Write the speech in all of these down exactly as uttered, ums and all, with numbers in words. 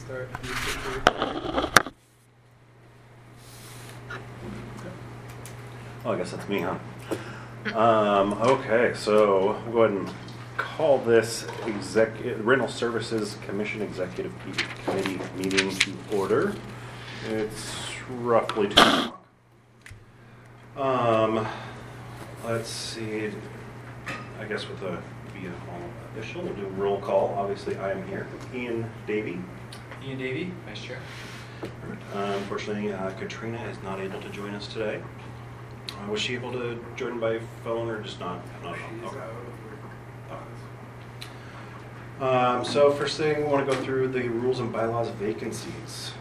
start. Oh, I guess that's me, huh? Um, okay, so we'll go ahead and call this exec Rental Services Commission Executive Committee meeting to order. It's roughly two o'clock. Um, let's see. I guess with the via all official, we'll do a roll call. Obviously, I am here. Ian Davey. Ian Davey, Vice Chair. Uh, unfortunately, uh, Katrina is not able to join us today. Uh, was she able to join by phone or just not? not okay. Um, so first thing, we want to go through the rules and bylaws vacancies.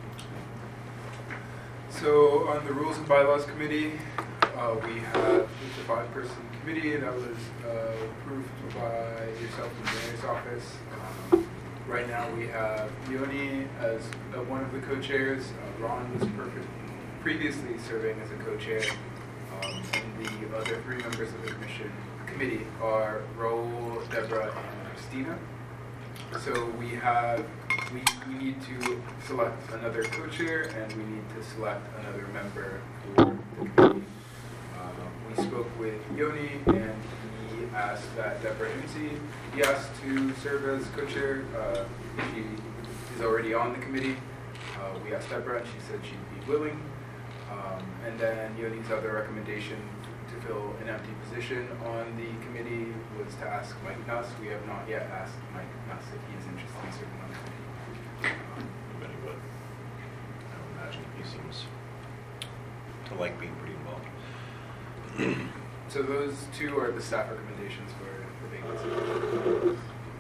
So on the Rules and Bylaws Committee, uh, we have it's a five-person committee that was uh, approved by yourself in the mayor's office. Um, right now we have Yoni as uh, one of the co-chairs. Uh, Ron was perfect, previously serving as a co-chair. Um, and the other three members of the commission committee are Raul, Deborah, and Christina. So we have, we, we need to select another co-chair and we need to select another member for the committee. Um, we spoke with Yoni and he asked that Deborah Himsey be asked to serve as co-chair. Uh, she is already on the committee. Uh, we asked Deborah and she said she'd be willing. Um, and then Yoni's other recommendation to fill an empty position on the committee was to ask Mike Nuss. We have not yet asked Mike Nuss if he is interested in serving on the committee. Um, Anybody would. I would imagine he seems to like being pretty involved. so those two are the staff recommendations for the vacancy.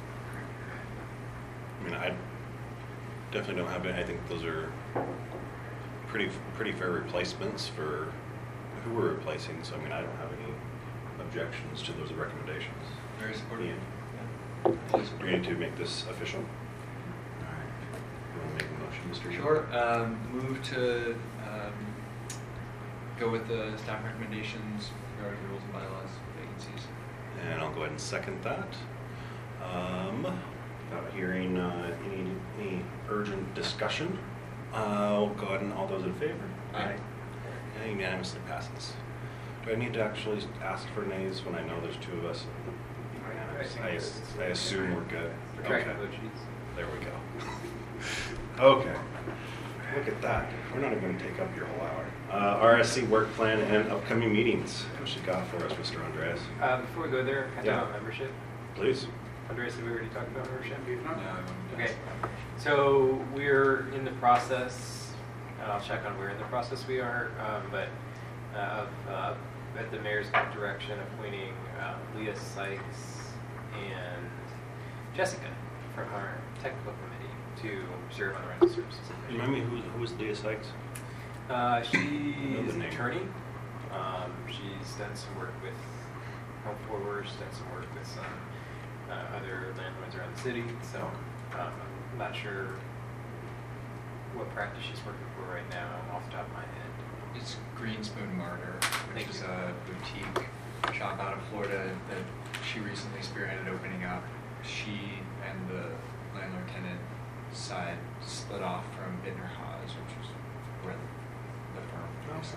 I mean, I definitely don't have any. I think those are pretty pretty fair replacements for who we're replacing. So I mean, I don't have any objections to those recommendations. Very supportive. Ian, Yeah. we need to make this official. All right. You want to make a motion, Mister Sure. Um, move to um, go with the staff recommendations regarding the rules and bylaws vacancies. And I'll go ahead and second that. Um, without hearing uh, any any urgent discussion, uh, we'll go ahead and all those in favor. Aye. And unanimously passes. Do I need to actually ask for nays when I know there's two of us? I, I, I assume we're good. Okay. There we go. Okay. Look at that. We're not even going to take up your whole hour. Uh, R S C work plan and upcoming meetings. What you got for us, Mister Andreas? Uh, before we go there, can I Yeah. talk about membership? Please. Andreas, did we already talk about membership? No. Okay. So we're in the process, and I'll check on where in the process we are, um, but uh, of, uh, at the mayor's direction, appointing uh, Leah Sykes and Jessica from our technical committee to serve on the rental services committee. Remind me, who, who was Leah Sykes? Uh, she's the an name. attorney. Um, she's done some work with Home Forward, she's done some work with some uh, other landlords around the city. So um, I'm not sure what practice she's working for right now off the top of my head. It's Green Spoon Martyr, which Thank is you. a boutique shop out of Florida that she recently spearheaded opening up. She and the landlord-tenant side split off from Bittner Haas, which is where the, the firm previously.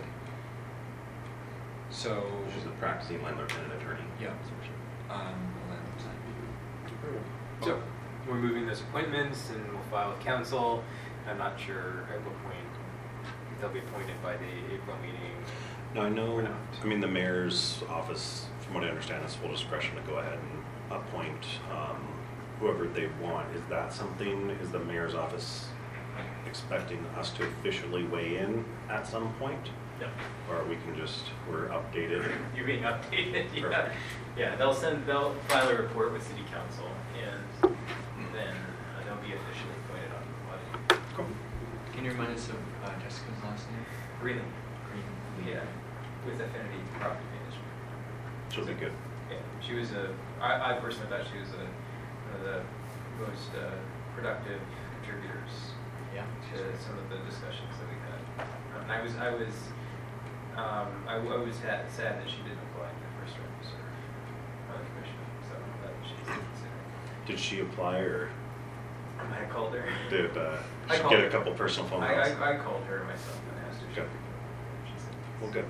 So, She's a practicing landlord-tenant attorney. yeah, on the landlord side. So we're moving those appointments and we'll file with council. I'm not sure at what point they'll be appointed by the April meeting. No, I know, Or not. I mean, the mayor's office, from what I understand, has full discretion to go ahead and appoint um, whoever they want. Is that something, is the mayor's office expecting us to officially weigh in at some point? Yep. Or we can just, we're updated? You're being updated. Yeah. Perfect. Yeah, they'll send, they'll file a report with city council and then uh, they'll be officially appointed on what. Cool. Can you remind us of uh, Jessica's last name? Greenland. Green. Yeah, with Affinity Property Management. She'll be good. Yeah, she was a, I, I personally thought she was a, one of the most uh, productive contributors Yeah. to some of the discussions that we had. Um, and I was, I was, um, I, I was sad, sad that she didn't apply for the first round to serve on the commission, so I'm glad that she's considering. Did she apply or? I might have called her. Did uh, I she called get her. a couple personal phone I, calls? I, I called her myself and asked her. if she Good. could go. She said yes. Well, good.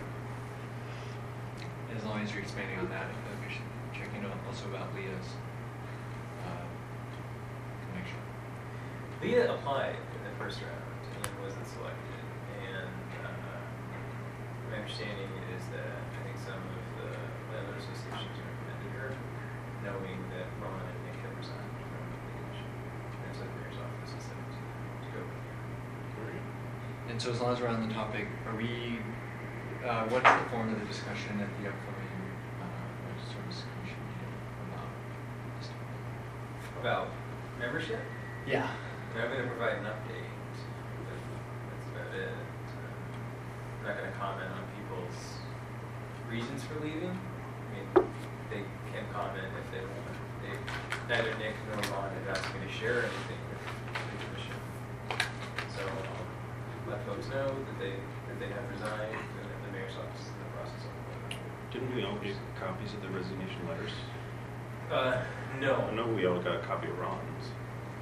As long as you're expanding on that, I feel like we should check in on- also about Leah's uh, connection. Leah applied in the first round and wasn't selected. And uh, my understanding is that I think some of the landlord associations recommended her, knowing that Ron and Nick had resigned from the commission. And so the mayor's office instead of to, to go with her. And so as long as we're on the topic, are we, uh, what's the form of the discussion at the upcoming uh, Budget Service Commission meeting about this topic? About membership? Yeah. I'm going to provide an update. But that's about it. Um, I'm not going to comment on people's reasons for leaving. I mean, they can comment if they want. They, neither Nick nor Ron have asked me to share anything with the commission. So I'll let folks know that they that they have resigned and that the mayor's office is in the process of it. Didn't we all get copies of the resignation letters? Uh, no. I know we all got a copy of Ron's.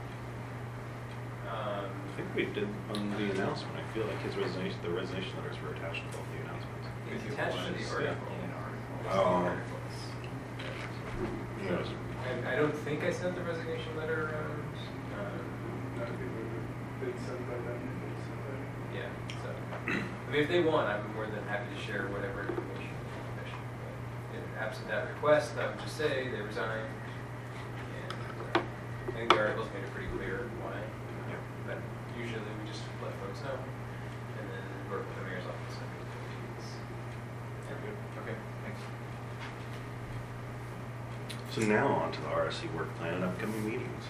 Um, I think we did on the announcement. I feel like his resignation, the resignation letters were attached to both the announcements. it's attached to the Yeah. article. It's Oh. the articles. Yeah, it was- I, I don't think I sent the resignation letter around. Um, I think we would send that then. They sent that. yeah, so I mean, if they want, I'm more than happy to share whatever information with the commission. But if absent that request, I would just say they resigned. And uh, I think the articles made it pretty clear why. Yeah. But usually we just let folks know and then work with the mayor's office. and make the meetings. Yeah. Okay, thanks. So now on to the R S C work plan and upcoming meetings.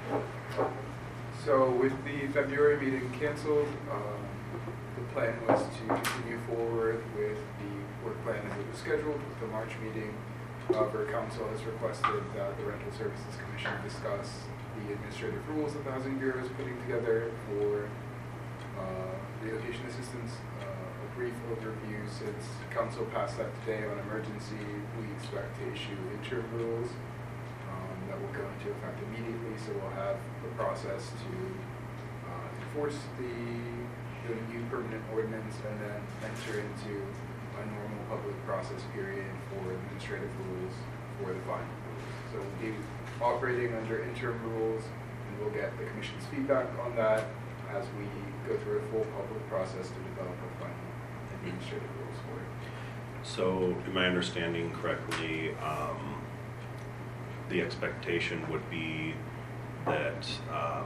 So with the February meeting canceled, um, the plan was to continue forward with the work plan as it was scheduled with the March meeting. However, council has requested that the Rental Services Commission discuss the administrative rules that the Housing Bureau is putting together for uh, relocation assistance. Uh, a brief overview: since council passed that today on emergency, we expect to issue interim rules um, that will go into effect immediately. So we'll have the process to uh, enforce the, the new permanent ordinance and then enter into a normal public process period for administrative rules for the final rules. So we'll be operating under interim rules, and we'll get the commission's feedback on that as we go through a full public process to develop a final administrative rules for it. So, am I understanding correctly, um, the expectation would be that um,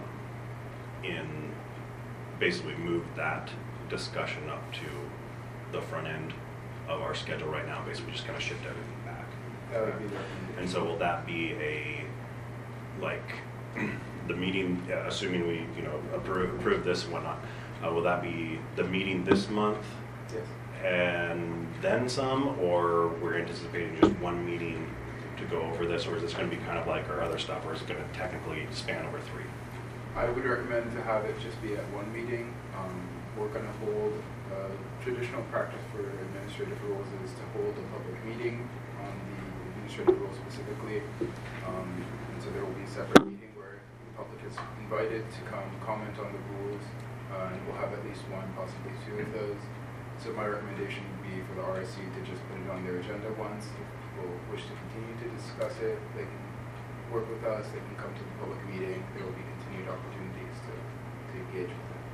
in basically move that discussion up to the front end of our schedule right now, basically just kind of shift everything back. That would be the recommendation. And so will that be a, like, the meeting, uh, assuming we, you know, approve, approve this and whatnot, uh, will that be the meeting this month Yes. and then some, or we're anticipating just one meeting to go over this, or is this going to be kind of like our other stuff, or is it going to technically span over three? I would recommend to have it just be at one meeting. Um, we're going to hold, uh, traditional practice for administrative rules is to hold a public meeting on the administrative rules specifically. Um, and so there will be a separate meeting where the public is invited to come comment on the rules, uh, and we'll have at least one, possibly two of those. So my recommendation would be for the R S C to just put it on their agenda once. If people wish to continue to discuss it, they can work with us, they can come to the public meeting. There will be continued opportunities to, to engage with them.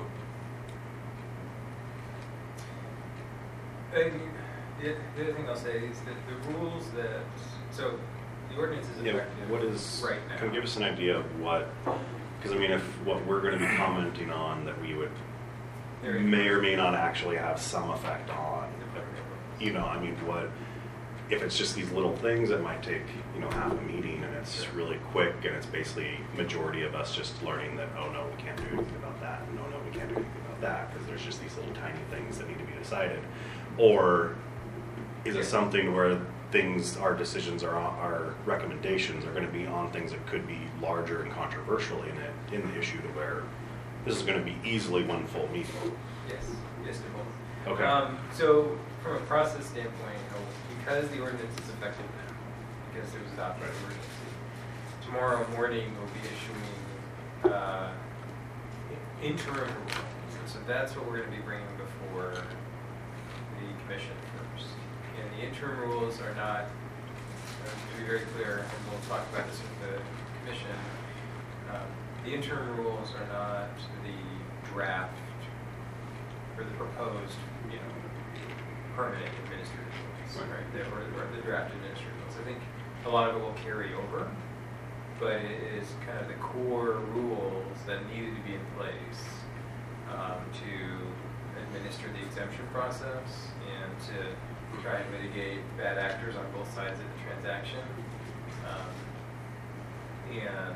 And the, the other thing I'll say is that the rules that, so the ordinance is Yeah, effective what is, right now. can you give us an idea of what, because I mean, if what we're going to be commenting on that we would There- may or may not actually have some effect on, The federal government. you know, I mean, what, if it's just these little things that might take, you know, half a meeting and it's Sure. really quick and it's basically majority of us just learning that, oh no, we can't do anything about that, no, no, we can't do anything about that, because there's just these little tiny things that need to be decided. Or is it Yeah. something where things, our decisions, our, our recommendations are going to be on things that could be larger and controversial in it, in the issue to where this is going to be easily one full meeting? Yes, yes to both. Okay. Um, so from a process standpoint, you know, because the ordinance is effective now, because it was adopted by emergency, tomorrow morning we'll be issuing uh, interim rules. And so that's what we're going to be bringing before the commission first. And the interim rules are not, uh, to be very clear, and we'll talk about this with the commission, um, the interim rules are not the draft or the proposed, you know, permanent administrative rules, right? right? The, or, or the draft administrative rules. I think a lot of it will carry over, but it is kind of the core rules that needed to be in place um, to administer the exemption process and to try and mitigate bad actors on both sides of the transaction. Um, and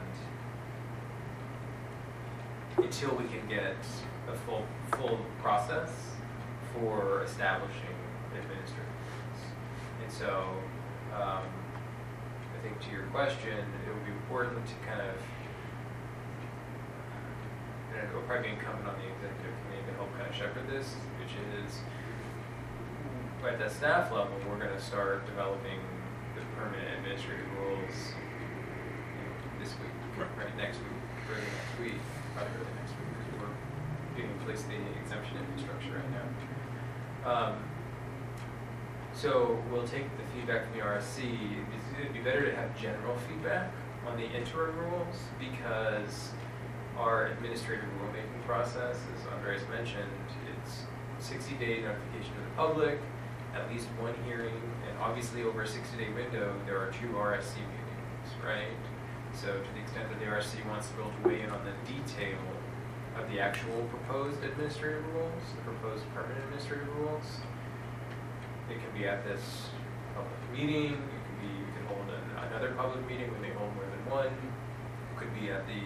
until we can get a full full process for establishing administrative rules. And so um, I think to your question, it would be important to kind of, and it will probably be incumbent on the executive committee to help kind of shepherd this, which is at the staff level, we're going to start developing the permanent administrative rules you know, this week, right. right, next week, early next week, probably early next week, because we're getting in place the exemption infrastructure right now. Um, so we'll take the feedback from the R S C. It'd be better to have general feedback on the interim rules because our administrative rulemaking process, as Andreas mentioned, it's sixty day notification to the public, at least one hearing, and obviously over a sixty day window, there are two R S C meetings, right? So to the extent that the R S C wants to be able to weigh in on the detail of the actual proposed administrative rules, the proposed permanent administrative rules, it can be at this public meeting, it could be, we can hold an, another public meeting, we may hold more than one, it could be at the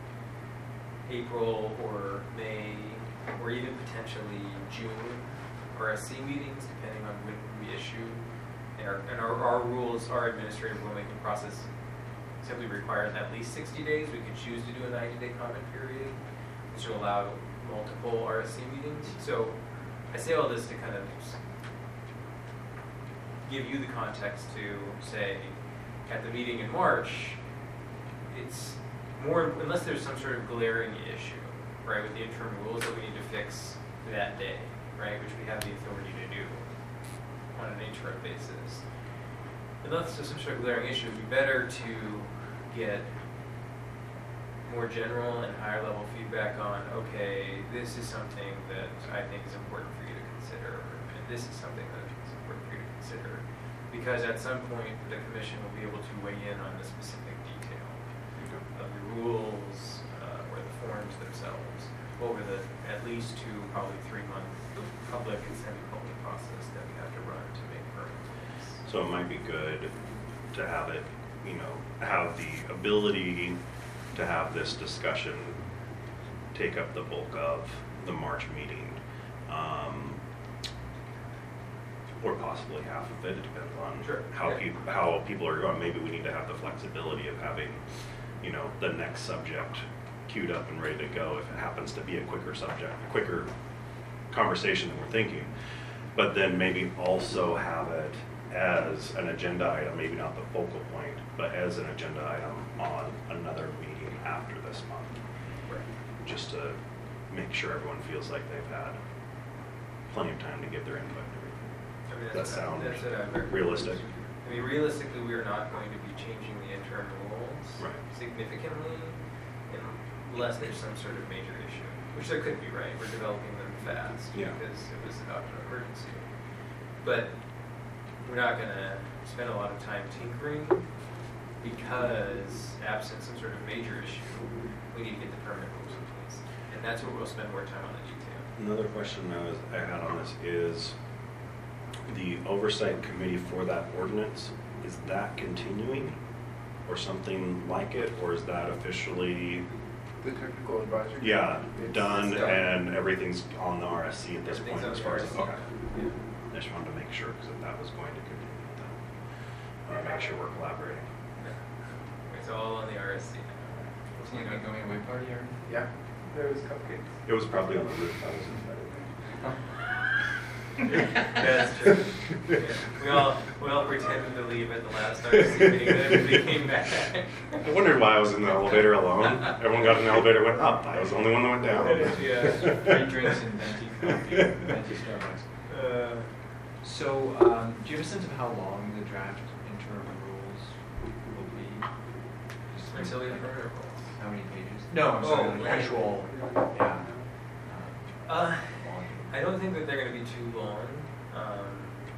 April or May, or even potentially June R S C meetings, depending on when we issue. And our, and our, our rules, our administrative rulemaking process simply requires at least sixty days. We could choose to do a ninety day comment period, which will allow multiple R S C meetings. So I say all this to kind of give you the context to say, at the meeting in March, it's more, unless there's some sort of glaring issue, right, with the interim rules that we need to fix that day, right, which we have the authority to do on an interim basis. Unless there's some sort of glaring issue, it would be better to get more general and higher level feedback on, okay, this is something that I think is important for you to consider, and this is something that I think is important for you to consider. Because at some point, the commission will be able to weigh in on the specific detail of the rules uh, or the forms themselves over the at least two, probably three month public and semi-public process that we have to run to make permits. So it might be good to have it, you know, have the ability to have this discussion take up the bulk of the March meeting. Um, or possibly half of it, it depends on sure. how, yeah. people, how people are going. Maybe we need to have the flexibility of having, you know, the next subject queued up and ready to go if it happens to be a quicker subject, a quicker conversation than we're thinking. But then maybe also have it as an agenda item, maybe not the focal point, but as an agenda item on another meeting after this month. Right. Just to make sure everyone feels like they've had plenty of time to give their input. I mean, That that's, sound that's what I'm realistic? I mean, realistically, we are not going to be changing the interim rules Right. significantly unless there's some sort of major issue, which there could be, right? We're developing them fast Yeah. because it was adopted an emergency. But we're not going to spend a lot of time tinkering because absent some sort of major issue, we need to get the permanent rules in place. And that's where we'll spend more time on the detail. Another question I, was, I had on this is the oversight committee for that ordinance, is that continuing or something like it, or is that officially The technical advisory? yeah It's- done, it's done. and everything's on the R S C at this Everything's point on as the far R as S C. okay. Yeah. I just wanted to make sure because if that was going to continue, then I want to make sure we're collaborating. It's all on the R S C now. Wasn't it a going away party or? Yeah, there was cupcakes. It was probably on the roof. I was invited. That's true. Yeah. We all we all pretended to leave at the last R S C meeting, then everybody came back. I wondered why I was in the elevator alone. Everyone got in the elevator, went up. I was the only one that went down. Yeah. Free drinks and venti coffee, venti Starbucks. Uh, So, um, do you have a sense of how long the draft interim rules will be? Just like- Until the interim How many pages? No, I'm sorry, Oh, the yeah. actual, yeah. Uh, volume. I don't think that they're going to be too long. Um,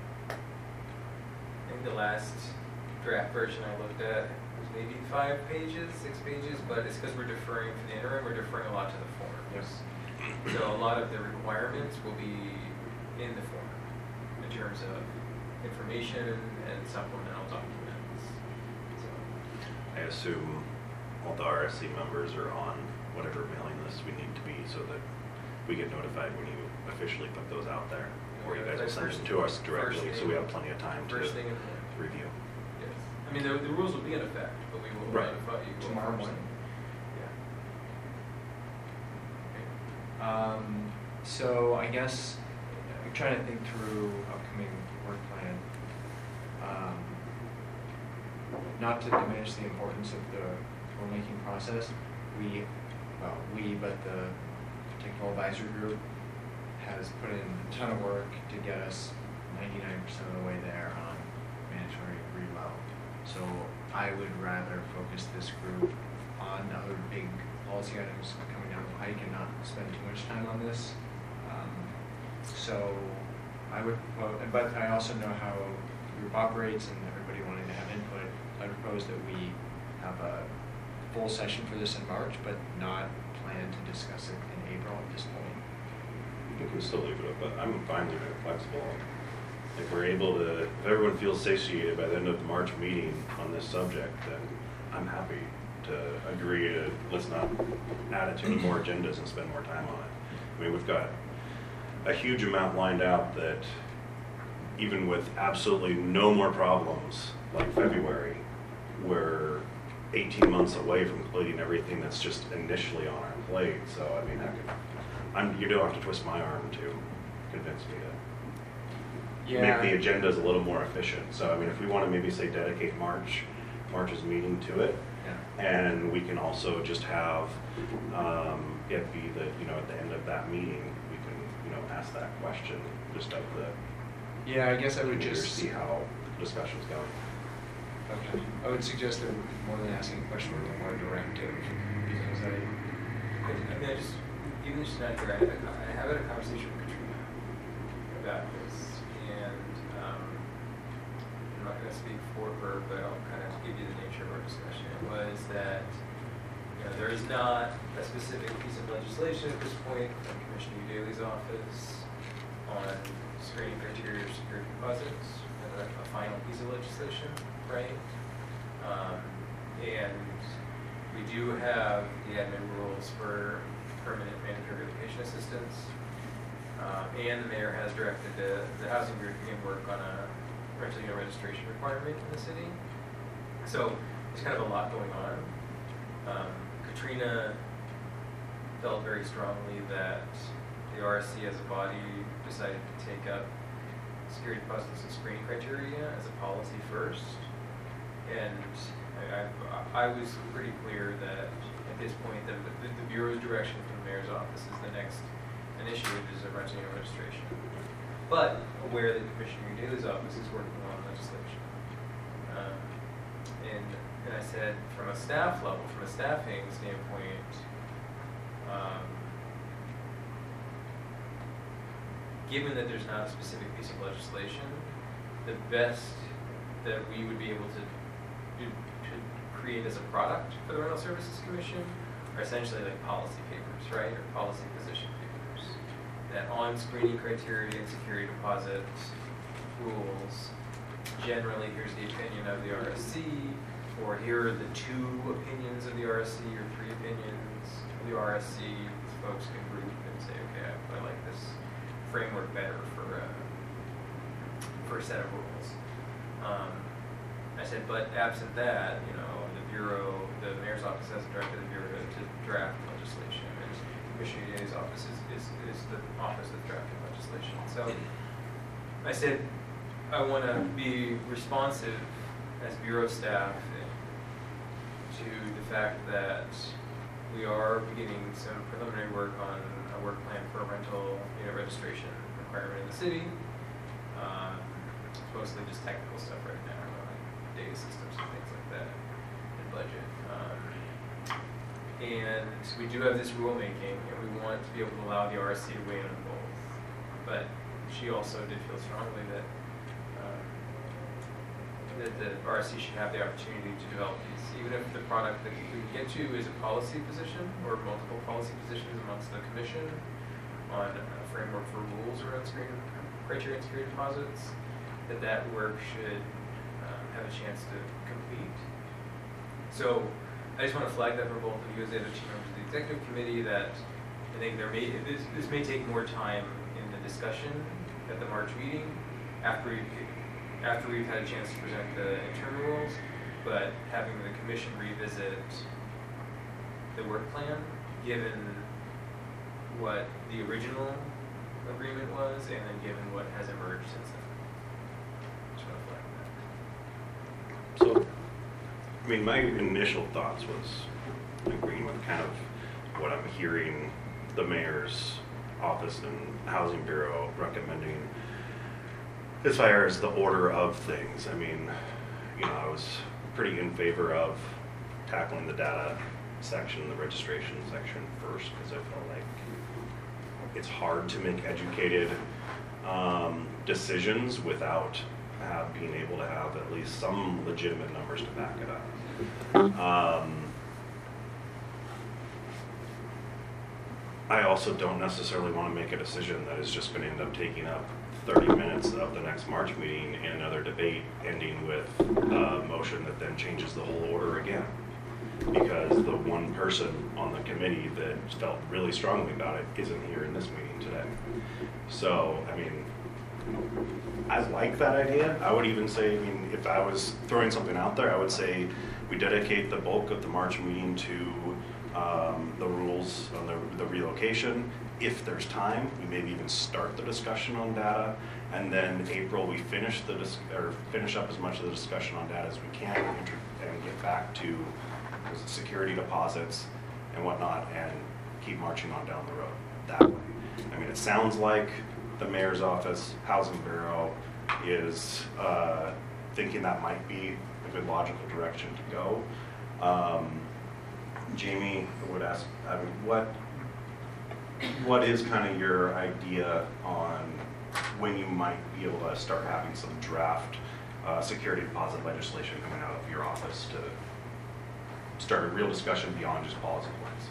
I think the last draft version I looked at was maybe five pages, six pages, but it's because we're deferring for the interim, we're deferring a lot to the form. Yes. So a lot of the requirements will be in the form in terms of information and supplemental documents. So, I assume all the R S C members are on whatever mailing list we need to be so that we get notified when you officially put those out there. Or you guys will send them to us directly, so we have plenty of time to First thing in the morning. review. Yes. I mean, the, the rules will be in effect, but we will Right. notify you. Tomorrow first. morning. Yeah. Um, so I guess I'm trying to think through upcoming work plan. Um, not to diminish the importance of the rulemaking process, we, well, we, but the technical advisory group has put in a ton of work to get us ninety-nine percent of the way there on mandatory reload. So I would rather focus this group on other big policy items coming down the pike and not spend too much time on this. Um, so I would, well, but I also know how the group operates and everybody wanting to have input. I would propose that we have a full session for this in March, but not plan to discuss it in April at this point. We can still leave it up, but I'm fine leaving it flexible. If we're able to, if everyone feels satiated by the end of the March meeting on this subject, then I'm happy to agree to, let's not add it to any more agendas and spend more time on it. I mean, we've got a huge amount lined out that even with absolutely no more problems like February, we're eighteen months away from completing everything that's just initially on our plate. So, I mean, I could, I'm, you don't have to twist my arm to convince me to make the agendas a little more efficient. So, I mean, if we want to maybe say dedicate March, March's meeting to it, Yeah. and we can also just have um, it be that, you know, at the end of that meeting, we can, you know, ask that question just of the, Yeah, I guess I would computer, just see how the discussion's going. Okay. I would suggest that more than asking a question, we're more directive, because I, I mean, I just, even just not direct, I I have had a conversation with Katrina about this, and um, I'm not going to speak for her, but I'll kind of give you the nature of our discussion. It was that, you know, there is not a specific piece of legislation at this point from Commissioner Daly's office on screening criteria for security deposits, and a, a final piece of legislation, right? Um, and we do have the admin rules for permanent mandatory relocation assistance. Um, and the mayor has directed the, the housing group to begin work on a rental unit registration requirement in the city. So there's kind of a lot going on. Um, Katrina felt very strongly that the R S C as a body decided to take up security deposits and screening criteria as a policy first. And I, I, I was pretty clear that at this point, the, the, the Bureau's direction from the mayor's office is the next initiative is a rental unit registration. But aware that Commissioner Daly's office is working on legislation. Um, and, and I said, from a staff level, from a staffing standpoint, um, given that there's not a specific piece of legislation, the best that we would be able to do, to create as a product for the Rental Services Commission are essentially like policy papers, right, or policy position papers. That on screening criteria and security deposit rules, generally here's the opinion of the R S C, or here are the two opinions of the R S C, or three opinions of the R S C. Folks can group and say, okay, I, I like this framework better for a, for a set of rules. Um, I said, but absent that, you know, the Bureau, the Mayor's office has directed the Bureau to draft legislation, and Commissioner Daly's office is, is, is the office that's drafting legislation. So I said I want to be responsive as bureau staff to the fact that we are beginning some preliminary work on a work plan for a rental unit registration requirement in the city. Um, it's mostly just technical stuff right now, like data systems and things like that, and budget. Um, and we do have this rulemaking, and we want to be able to allow the R S C to weigh in on both. But she also did feel strongly that um, that the R S C should have the opportunity to develop these, even if the product that we get to is a policy position or multiple policy positions amongst the commission on a framework for rules around screening criteria and security deposits, that that work should um, have a chance to complete. So I just want to flag that for both of you as the other two members of the executive committee that I think there may this, this may take more time in the discussion at the March meeting after we've after we've had a chance to present the interim rules, but having the commission revisit the work plan, given what the original agreement was, and then given what has emerged since then. Just want to flag that. So, I mean, my initial thoughts was agreeing with kind of what I'm hearing the mayor's office and housing bureau recommending as far as the order of things. I mean, you know, I was pretty in favor of tackling the data section, the registration section first, because I felt like it's hard to make educated um, decisions without uh, being able to have at least some legitimate numbers to back it up. Um, I also don't necessarily want to make a decision that is just going to end up taking up thirty minutes of the next March meeting and another debate ending with a motion that then changes the whole order again. Because the one person on the committee that felt really strongly about it isn't here in this meeting today. So, I mean, I like that idea. I would even say, I mean, if I was throwing something out there, I would say we dedicate the bulk of the March meeting to um, the rules on the, the relocation. If there's time, we maybe even start the discussion on data, and then April we finish the dis or finish up as much of the discussion on data as we can, and, and get back to security deposits and whatnot, and keep marching on down the road that way. I mean, it sounds like the mayor's office, housing bureau is uh, thinking that might be a good logical direction to go. Um, Jamie would ask, I mean, what what is kind of your idea on when you might be able to start having some draft uh, security deposit legislation coming out of your office to start a real discussion beyond just policy points?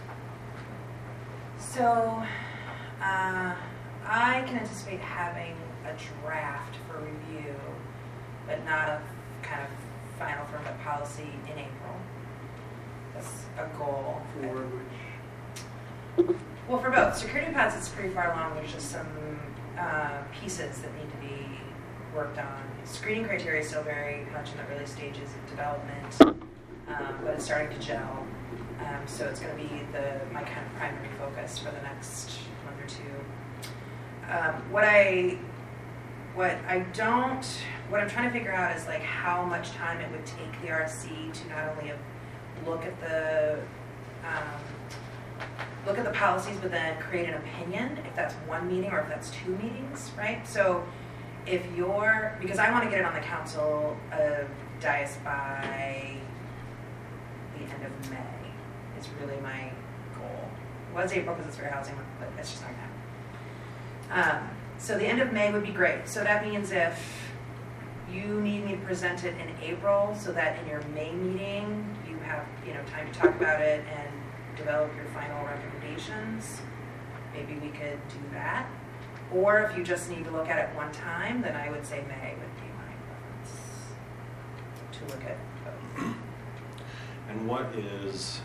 So, uh, I can anticipate having a draft for review, but not a kind of final firm of policy in April. That's a goal. For which? Well, for both. Security deposits is pretty far along. There's just some uh, pieces that need to be worked on. Screening criteria is still very much in the early stages of development, um, but it's starting to gel. Um, so it's going to be the my kind of primary focus for the next month or two. Um, what I what I don't what I'm trying to figure out is like how much time it would take the R S C to not only look at the um, look at the policies, but then create an opinion, if that's one meeting or if that's two meetings, right? So if you're, because I want to get it on the council of dais by the end of May, is really my goal. Well, it's April because it's fair housing, but it's just not going to happen. Um, so the end of May would be great. So that means if you need me to present it in April so that in your May meeting you have, you know, time to talk about it and develop your final recommendations, maybe we could do that. Or if you just need to look at it one time, then I would say May would be my preference to look at both. And what is,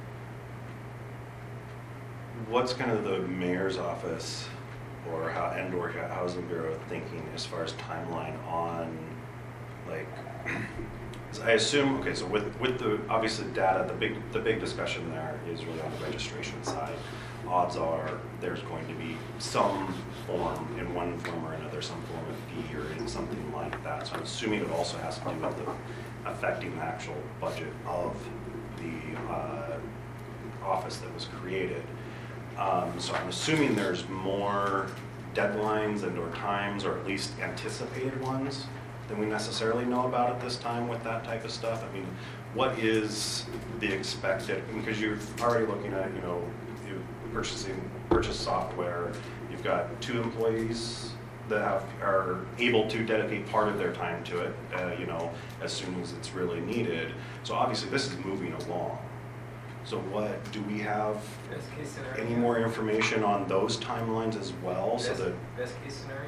what's kind of the mayor's office or how, and or housing bureau thinking as far as timeline on, like, I assume, okay, so with with the obviously data, the big the big discussion there is really on the registration side. odds are there's going to be some form, in one form or another, some form of fee or in something like that. So I'm assuming it also has to do with the affecting the actual budget of the uh, office that was created. Um, so I'm assuming there's more deadlines and or times, or at least anticipated ones, than we necessarily know about at this time with that type of stuff. I mean, what is the expected, because you're already looking at, you know, you purchasing, purchase software, you've got two employees that have, are able to dedicate part of their time to it, uh, you know, as soon as it's really needed. So obviously this is moving along. So what, do we have Best case scenario. any more information on those timelines as well? So Best, that, best case scenario,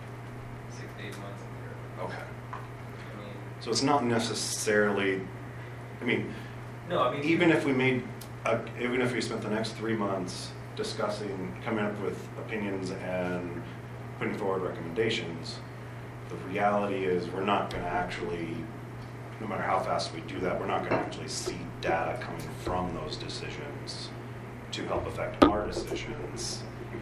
six to eight months. okay. I mean, So it's not necessarily, I mean, no, I mean even if we made, a, even if we spent the next three months discussing, coming up with opinions and putting forward recommendations, the reality is we're not going to actually, no matter how fast we do that, we're not going to actually see data coming from those decisions to help affect our decisions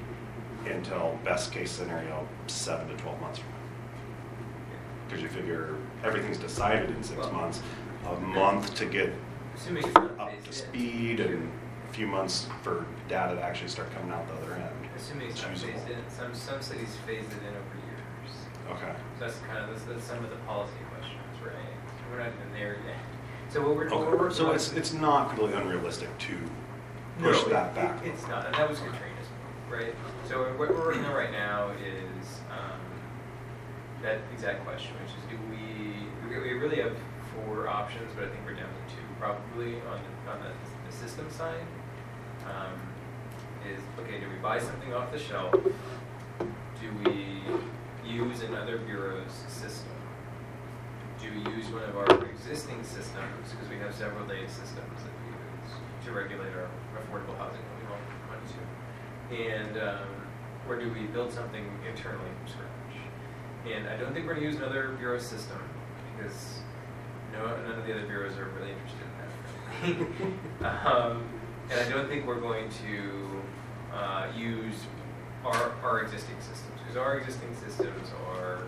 until best case scenario, seven to twelve months from now. Because you figure everything's decided in six Well, months, a month to get assuming it's not up phased to in. speed and a few months for data to actually start coming out the other end. Assuming it's not usable. phased in, some some cities phase it in over years. Okay. So that's kind of that's, that's some of the policy questions, right? We're not even there yet. So what we're, what we're Okay. working So on- it's it's not completely unrealistic to No, push it- that back. it- It's not, and that was Katrina's point, right? So what we're working on right now is um, that exact question, which is do we, we we really have four options, but I think we're down to two probably on the, on the, the system side. Um, is, okay, do we buy something off the shelf? Do we use another bureau's system? Do we use one of our existing systems, because we have several data systems that we use to regulate our affordable housing that we want money to? And, um, or do we build something internally from scratch? And I don't think we're going to use another bureau system, because no, none of the other bureaus are really interested in that. um, and I don't think we're going to uh, use our, our existing systems, because our existing systems are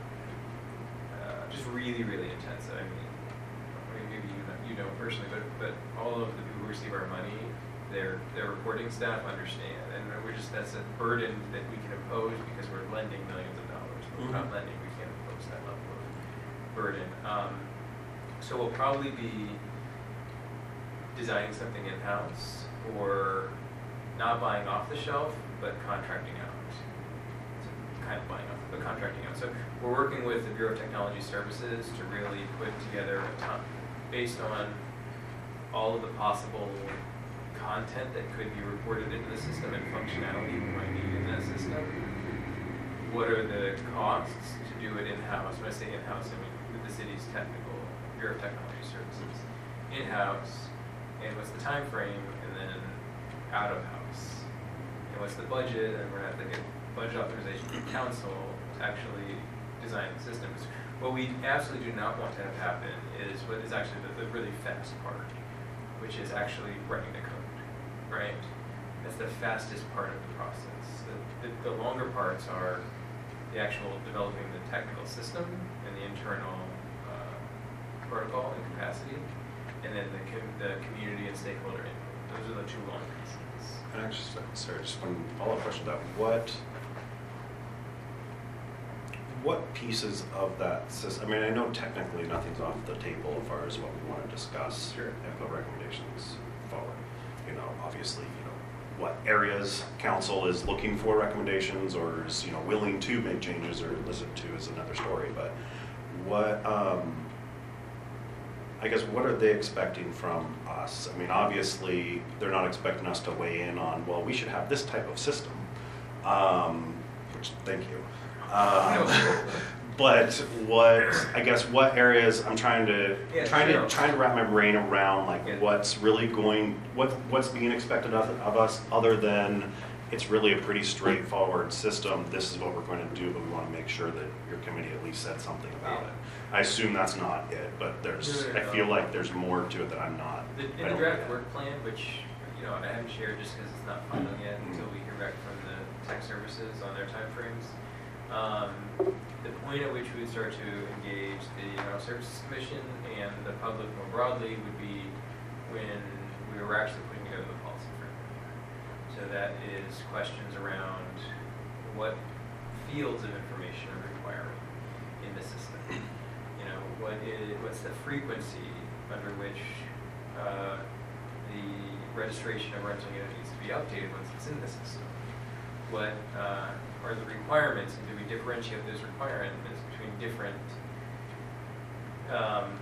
uh, just really, really intense. I mean, I mean, maybe you know, you know personally, but but all of the people who receive our money, their their reporting staff understand, and we're just that's a burden that we can impose because we're lending millions of dollars. When we're not Mhm. lending, we can't impose that level of burden. Um, so we'll probably be designing something in-house, or not buying off the shelf, but contracting out. So kind of buying off, but contracting out. So we're working with the Bureau of Technology Services to really put together a ton, based on all of the possible content that could be reported into the system and functionality we might need in that system. What are the costs to do it in-house? When I say in-house, I mean with the city's technical, Bureau of Technology Services. In-house, and what's the time frame, and then out-of-house. And what's the budget, and we're going to have to get budget authorization from council to actually design the systems. What we absolutely do not want to have happen is what is actually the, the really fast part, which is actually writing the code, right? That's the fastest part of the process. The, the, the longer parts are the actual developing the technical system and the internal uh, protocol and capacity, and then the, com the community and stakeholder input. Those are the two long pieces. And actually, sorry, just one follow-up question about what what pieces of that system, I mean, I know technically nothing's off the table as far as what we want to discuss Sure. and put recommendations forward. You know, obviously, you know, what areas council is looking for recommendations or is, you know, willing to make changes or listen to is another story. But what, um, I guess, what are they expecting from us? I mean, obviously, they're not expecting us to weigh in on, well, we should have this type of system, um, which, thank you. Um, but what, I guess, what areas I'm trying to, Yeah, trying sure. to, trying to wrap my brain around, like, Yeah. what's really going, what, what's being expected of, of us, other than it's really a pretty straightforward system. This is what we're going to do, but we want to make sure that your committee at least said something about Yeah. it. I assume that's not it, but there's, No, no, I no. feel like there's more to it that I'm not. The, I in the don't draft get. work plan, which you know, I haven't shared just because it's not final yet until we hear back from the tech services on their timeframes. Um, the point at which we would start to engage the Environmental Services Commission and the public more broadly would be when we were actually putting together the policy framework. So that is questions around what fields of information are required in the system. You know, what is what's the frequency under which uh, the registration of rental unit needs to be updated once it's in the system? What uh, are the requirements, and do we differentiate those requirements between different um,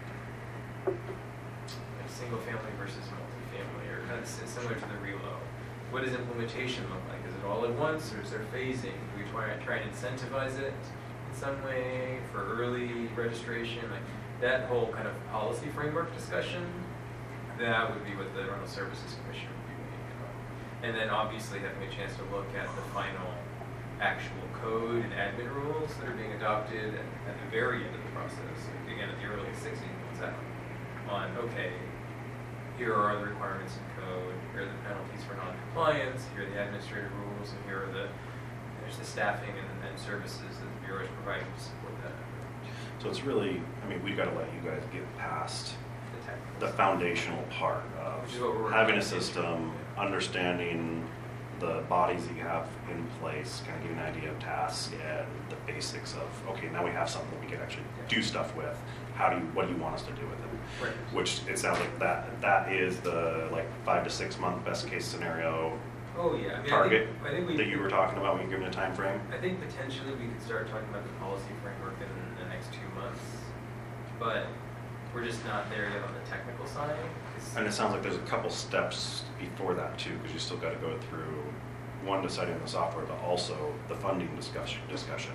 like single family versus multifamily, or kind of similar to the relo? What does implementation look like? Is it all at once, or is there phasing? Do we try, try and incentivize it in some way for early registration? Like that whole kind of policy framework discussion, that would be what the Rental Services Commission would be thinking about. And then obviously having a chance to look at the final actual code and admin rules that are being adopted at, at the very end of the process, again at the early sixteen months out, on, okay, here are the requirements in code, here are the penalties for non-compliance, here are the administrative rules, and here are the, there's the staffing and, and services that the Bureau is providing to support that. So it's really, I mean, we've got to let you guys get past The technical the stuff. foundational part Which is of what we're having a working on. system, understanding the bodies that you have in place, kind of give you an idea of tasks and the basics of, okay, now we have something we can actually do stuff with. How do you, what do you want us to do with it? Right. Which it sounds like that that is the like five to six month best case scenario Oh, yeah. I mean, target I think, I think we that you were talking about when you were given a time frame. I think potentially we could start talking about the policy framework in the next two months, but we're just not there yet on the technical side. 'Cause And it sounds like there's a couple steps before that too, because you still got to go through one, deciding on the software, but also the funding discussion. Discussion.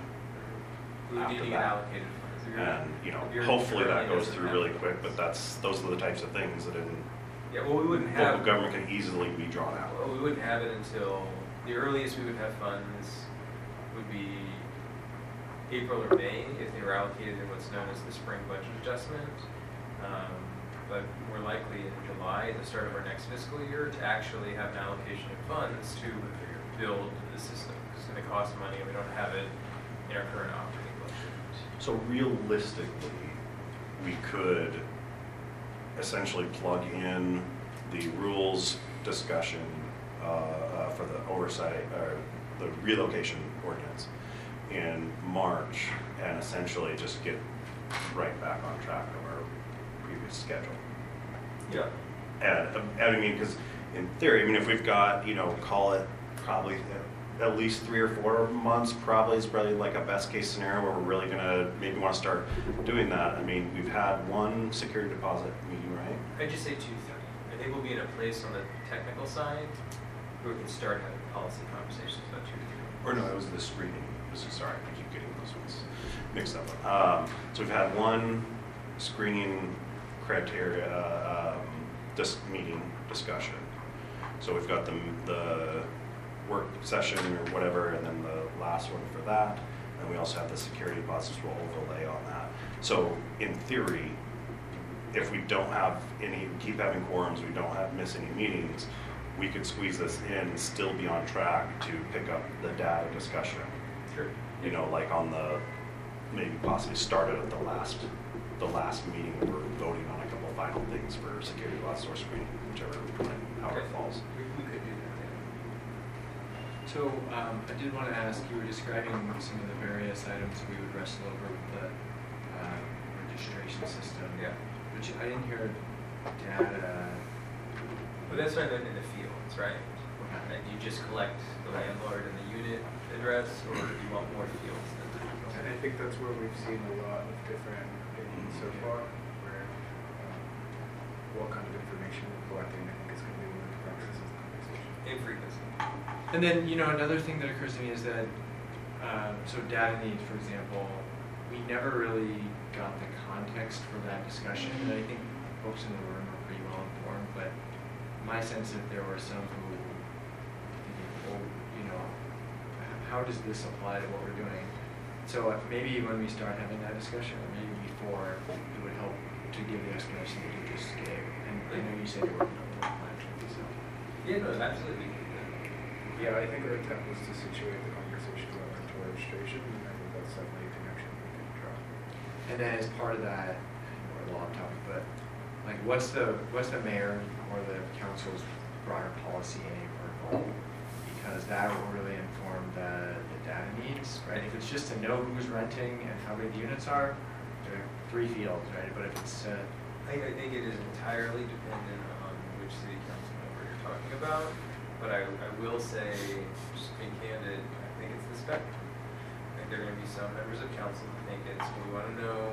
we after need to get that. allocated funds. If you're- And you know, if you're hopefully that currently goes doesn't through have really funds. quick. But that's those are the types of things that in Yeah, well, we wouldn't local have government can easily be drawn out. Well, we wouldn't have it until the earliest we would have funds would be April or May if they were allocated in what's known as the spring budget adjustment. Um, but more likely in July, the start of our next fiscal year, to actually have an allocation of funds to build the system. It's going to cost money, and we don't have it in our current operating budget. So realistically, we could essentially plug in the rules discussion uh, uh, for the oversight or the relocation ordinance in March, and essentially just get right back on track of our previous schedule. Yeah. And uh, I mean, because in theory, I mean, if we've got, you know, call it probably at least three or four months, probably is probably like a best case scenario where we're really gonna maybe want to start doing that. I mean, we've had one security deposit meeting, right? I'd just say two thirty. I think we'll be in a place on the technical side where we can start having policy conversations about two thirty. Or no, it was the screening. This is sorry, I keep getting those ones mixed up. Um, so we've had one screening criteria um, this meeting discussion. So we've got the the work session or whatever, and then the last one for that. And we also have the security deposits will overlay on that. So in theory, if we don't have any, keep having quorums, we don't have miss any meetings, we could squeeze this in and still be on track to pick up the data discussion. Sure. You know, like on the, maybe possibly started at the last, the last meeting, we're voting on a couple final things for security loss or screening, whichever, however it falls. We, we could do that, yeah. So um, I did want to ask, you were describing some of the various items we would wrestle over with the uh, registration system. Yeah. Which I didn't hear data. But that's what I meant in the fields, right? And you just collect the landlord and the unit address, or do you want more fields than that? And I think that's where we've seen a lot of different opinions so far, where um, what kind of information we're collecting, I think is going to be one of the crux of the conversation. In frequency. And then, you know, another thing that occurs to me is that, um, so data needs, for example, we never really got the context for that discussion, and I think folks in the room are pretty well informed, but my sense that there were some who were thinking, oh, you know, how does this apply to what we're doing? So uh, maybe when we start having that discussion, or maybe before, it would help to give the explanation that you just gave. And I know you said you're working on the plan, so. Yeah, no, absolutely. Yeah, I think our intent was to situate the conversation about rental registration, and I think that's definitely a connection we can draw. And then as part of that, we're a long topic, but like what's the, what's the mayor or the council's broader policy aim or goal? Because that will really inform the, the data needs, right? If it's just to know who's renting and how big the units are, there are three fields, right? But if it's, uh, I, I think it is entirely dependent on which city council member you're talking about, but I, I will say, just being candid, I think it's the spectrum. I think there are going to be some members of council who think it's, we want to know,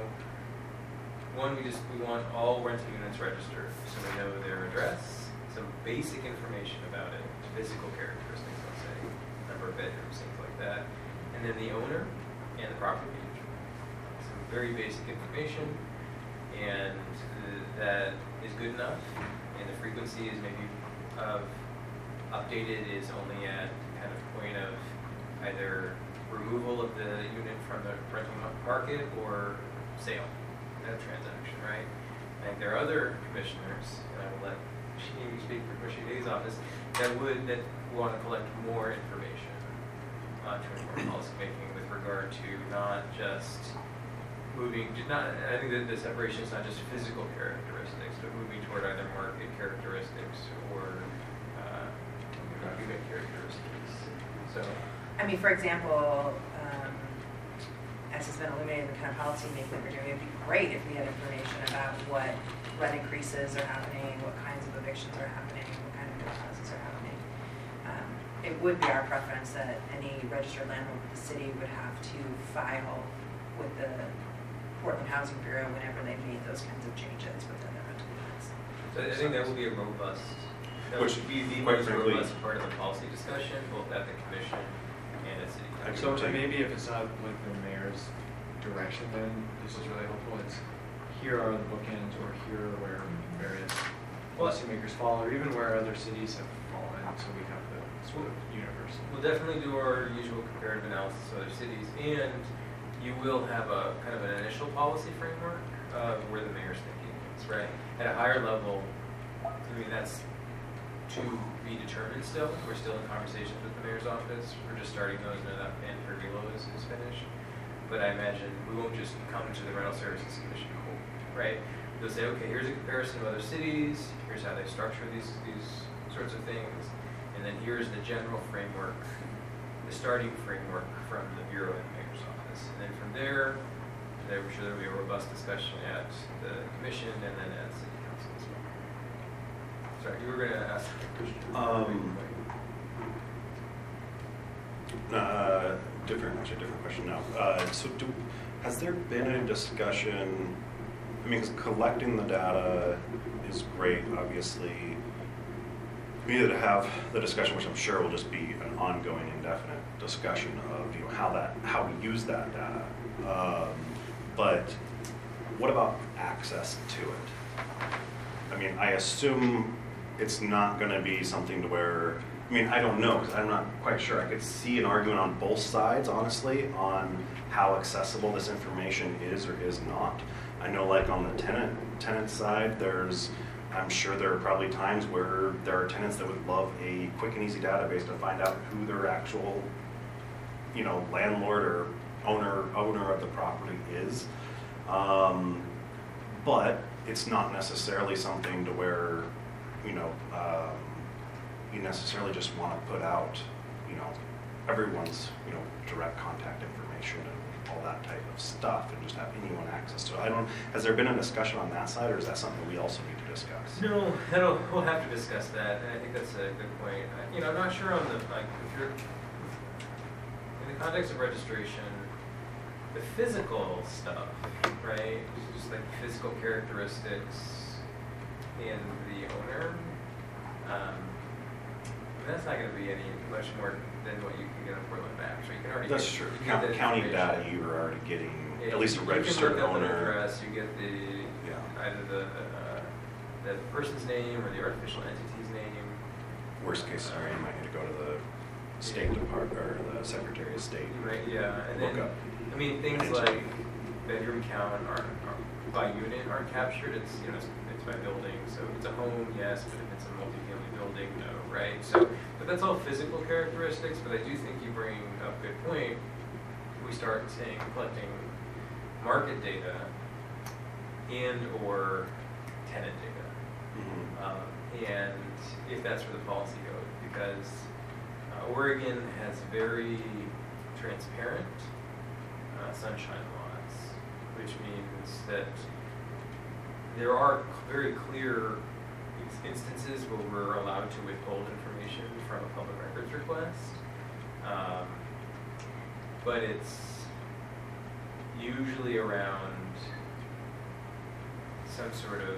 one, we just, we want all rental units registered, so we know their address, some basic information about it, physical characteristics, let's say, number of bedrooms, things like that, and then the owner and the property manager. Some very basic information, and uh, that is good enough, and the frequency is maybe of updated is only at kind of point of either removal of the unit from the rental market or sale, that transaction, right? I think there are other commissioners, and I will let Amy speak for Commissioner Day's office, that would, that want to collect more information uh, to inform policy making with regard to not just moving, not, I think that the separation is not just physical characteristics, but moving toward either market characteristics or uh, human characteristics. So, I mean, for example, um, as has been illuminated in the kind of policy making that we're doing, it would be great if we had information about what rent increases are happening, what kinds of evictions are happening, what kind of deposits are happening. Um, it would be our preference that any registered landlord with the city would have to file with the Portland Housing Bureau whenever they made those kinds of changes within their rental units. so I think that will be a robust, that Which, would be the quite most frankly- robust part of the policy discussion, both at the commission and at city council. so to maybe if it's not like the mayor's direction, then this is really helpful. It's here are the bookends, or here are where various policymakers fall, or even where other cities have fallen, so we have the sort of universe. We'll definitely do our usual comparative analysis of other cities, and you will have a kind of an initial policy framework of where the mayor's thinking is, right? At a higher level, I mean, that's to be determined still. We're still in conversations with the mayor's office. We're just starting those now that Van Pergilo is, is finished. But I imagine we won't just come to the Rental Services Commission cold, right? They'll say, okay, here's a comparison of other cities, here's how they structure these these sorts of things, and then here's the general framework, the starting framework from the Bureau and the Mayor's office. And then from there, there I'm sure there'll be a robust discussion at the commission and then at city council as well. Sorry, you were going to ask a question. Um, Uh, different, actually, different question now. Uh, so, do, has there been a discussion? I mean, 'cause collecting the data is great, obviously. We need to have the discussion, which I'm sure will just be an ongoing, indefinite discussion of you know how that how we use that data. Um, but what about access to it? I mean, I assume it's not going to be something to where. I mean, I don't know, because I'm not quite sure. I could see an argument on both sides, honestly, on how accessible this information is or is not. I know, like, on the tenant tenant side, there's, I'm sure there are probably times where there are tenants that would love a quick and easy database to find out who their actual, you know, landlord or owner owner of the property is. Um, but it's not necessarily something to where, you know, um, you necessarily just want to put out, you know, everyone's, you know, direct contact information and all that type of stuff and just have anyone access to it. I don't, has there been a discussion on that side, or is that something we also need to discuss? No, that'll, we'll have to discuss that, and I think that's a good point. I- You know, I'm not sure on the, like, if you're, in the context of registration, the physical stuff, right, just like physical characteristics in the owner, um, that's not going to be any much more than what you can get on Portland Maps. So you can already That's get, true. you get County, that county information. data, you were already getting Yeah, at least a you registered can look up an owner. address, you get the Yeah. either the uh, the person's name or the artificial entity's name. Worst case scenario, you might need to go to the State Department or the Secretary of State. Right, yeah, and Look then up I mean things an like bedroom count are, are by unit aren't captured. It's, you know, it's, it's by building. So if it's a home, yes, but if it's a multifamily building, no, right? So, but that's all physical characteristics, but I do think you bring up a good point. We start saying collecting market data and or tenant data. Mhm. Um, and if that's where the policy goes, because uh, Oregon has very transparent uh, sunshine laws, which means that there are very clear instances where we're allowed to withhold information from a public records request, um, but it's usually around some sort of,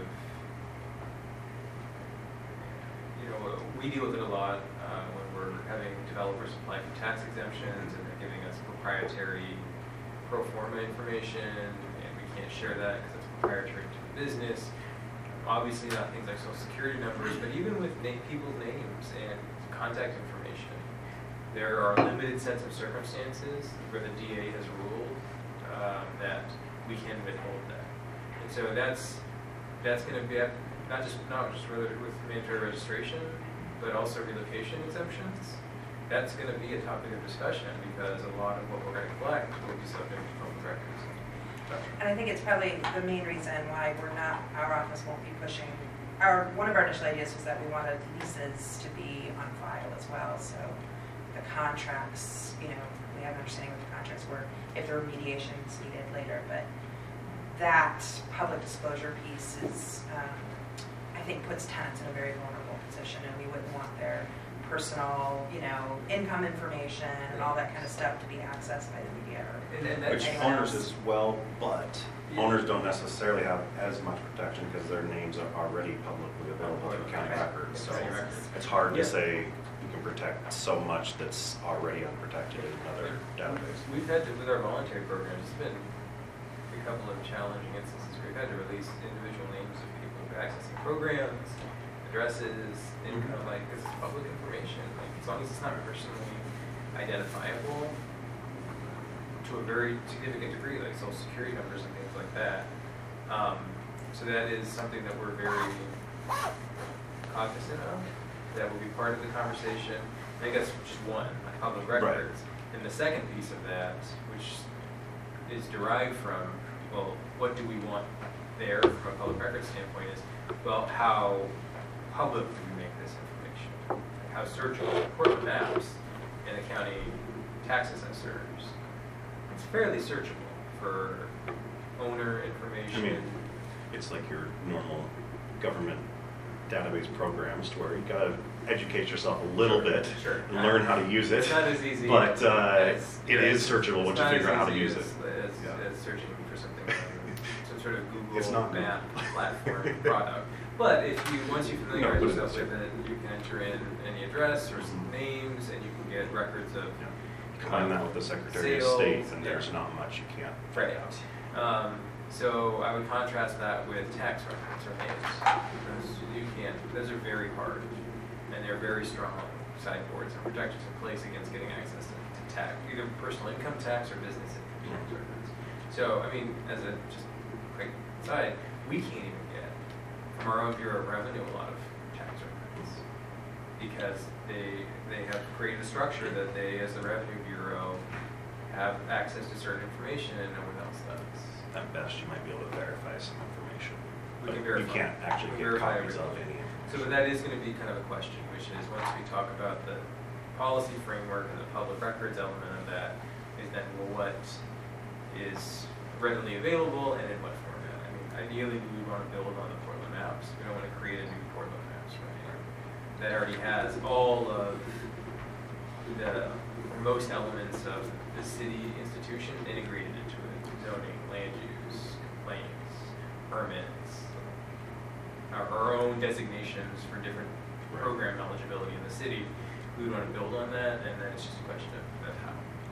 you know, we deal with it a lot uh, when we're having developers apply for tax exemptions and they're giving us proprietary pro forma information, and we can't share that because it's proprietary to the business. Obviously not things like social security numbers, but even with na- people's names and contact information, there are limited sets of circumstances where the D A has ruled um, that we can withhold that. And so that's that's going to be not just not just with mandatory registration, but also relocation exemptions. That's going to be a topic of discussion because a lot of what we're going to collect will be subject to public records. And I think it's probably the main reason why we're not, our office won't be pushing, our, one of our initial ideas was that we wanted leases to be on file as well, so the contracts, you know, we have an understanding what the contracts were, if there were mediations needed later, but that public disclosure piece is, um, I think puts tenants in a very vulnerable position, and we wouldn't want their personal, you know, income information and all that kind of stuff to be accessed by the media or And, and that, Which anyone owners else. as well, but Yeah. owners don't necessarily have as much protection because their names are already publicly available through county records. So County records. it's hard to Yeah. say you can protect so much that's already unprotected in another database. We've had to, with our voluntary programs, it's been a couple of challenging instances where we've had to release individual names of people who are accessing programs, addresses, income, like, this is public information. Like, as long as it's not personally identifiable to a very significant degree, like social security numbers and things like that. Um, so that is something that we're very cognizant of, that will be part of the conversation. I think that's just one, like public Right. records. And the second piece of that, which is derived from, well, what do we want there from a public records standpoint is, well, how public do we make this information? Like how searchable? Portland Maps and the county tax assessors, it's fairly searchable for owner information. I mean, it's like your normal government database programs to where you gotta educate yourself a little Sure, bit sure. and learn how to use it. It's not as easy. But uh, as- it is searchable it's once you not figure as out how to easy use it. as, As, Yeah. as searching for something on some sort of Google It's not map Google. platform product. But if you, once you familiarize No, but yourself it's- with it, you can enter in any address or some Mhm. names, and you can get records of Yeah. Combine that with the Secretary Sales, of State, and yeah. there's not much you can't Right. find out. Um, so I would contrast that with tax records or names. Those you can't, those are very hard, and they're very strong sideboards and protections in place against getting access to, to tax, either personal income tax or business income tax records. So, I mean, as a just quick side, we can't even get from our own Bureau of Revenue a lot of tax records because they they have created a structure that they, as the Revenue Bureau, have access to certain information and no one else does. At best, you might be able to verify some information, We but can you verify. can't actually We get verify copies of everything. any So information. but that is going to be kind of a question, which is once we talk about the policy framework and the public records element of that, is then well, what is readily available and in what format? I mean, ideally, we would want to build on the Portland Maps. We don't want to create a new Portland Maps, right? That already has all of the most elements of the city institution integrated into it: zoning, land use, complaints, permits, our, our own designations for different Right. program eligibility in the city. We would want to build on that, and then it's just a question of, of how.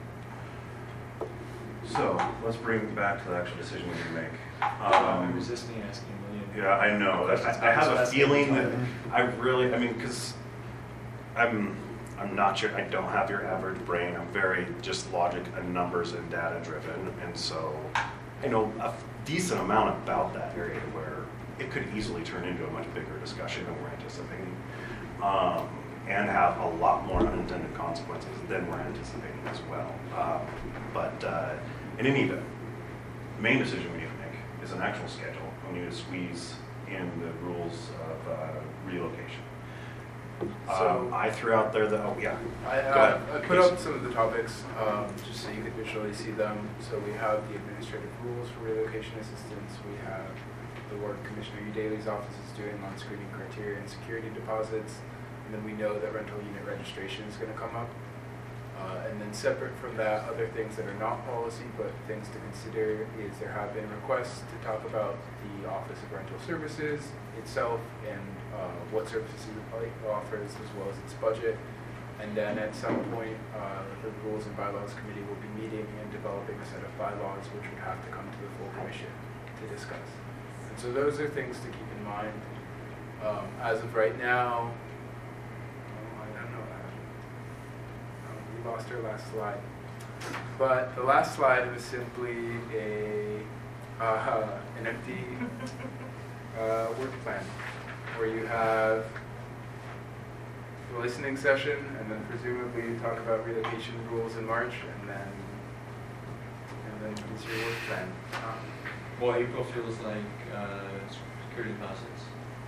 So, let's bring back to the actual decision we need to make. I Um, resist me asking a million. Yeah, I know. I, I have a feeling that I really, I mean, because I'm, I'm not your, I don't have your average brain. I'm very just logic and numbers and data driven, and so I know a decent amount about that area where it could easily turn into a much bigger discussion than we're anticipating, um, and have a lot more unintended consequences than we're anticipating as well. Um, but uh, in any event, the main decision we need to make is an actual schedule. We need to squeeze in the rules of uh, relocation. So- um, I threw out there the, oh yeah, I, Go uh, ahead, I put please. up some of the topics um, just so you could visually see them. So we have the administrative rules for relocation assistance. We have the work Commissioner Udaley's office is doing on screening criteria and security deposits. And then we know that rental unit registration is going to come up. Uh, and then separate from that, other things that are not policy but things to consider is there have been requests to talk about the Office of Rental Services itself and uh, what services it offers as well as its budget. And then at some point, uh, the Rules and Bylaws Committee will be meeting and developing a set of bylaws which would have to come to the full commission to discuss. And so those are things to keep in mind. Um, as of right now, oh, I don't know that. Um, we lost our last slide. But the last slide was simply a uh, an empty uh, work plan where you have the listening session and then presumably talk about relocation rules in March and then and then it's your work plan. Um, Well, April feels like uh, security deposits.